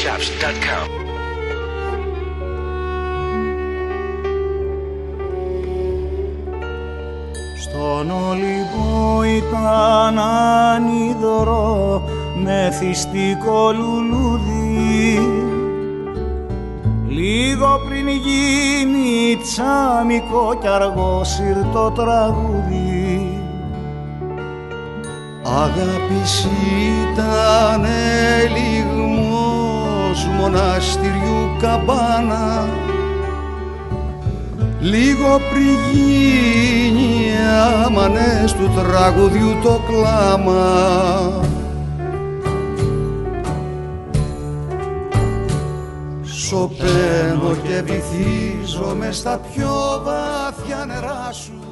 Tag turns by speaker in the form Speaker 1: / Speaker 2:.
Speaker 1: www.thechaps.com.
Speaker 2: Στον Ολυμπό ήταν ανίδωρο μεθυστικό λουλούδι, λίγο πριν γίνει τσάμικο κι αργό σύρτο τραγούδι.
Speaker 3: Αγάπης ήτανε λιγμός μοναστηριού καμπάνα, λίγο πριν γίνει άμανες του τραγουδιού το κλάμα. Σωπαίνω και βυθίζω μες στα πιο βαθιά νερά σου.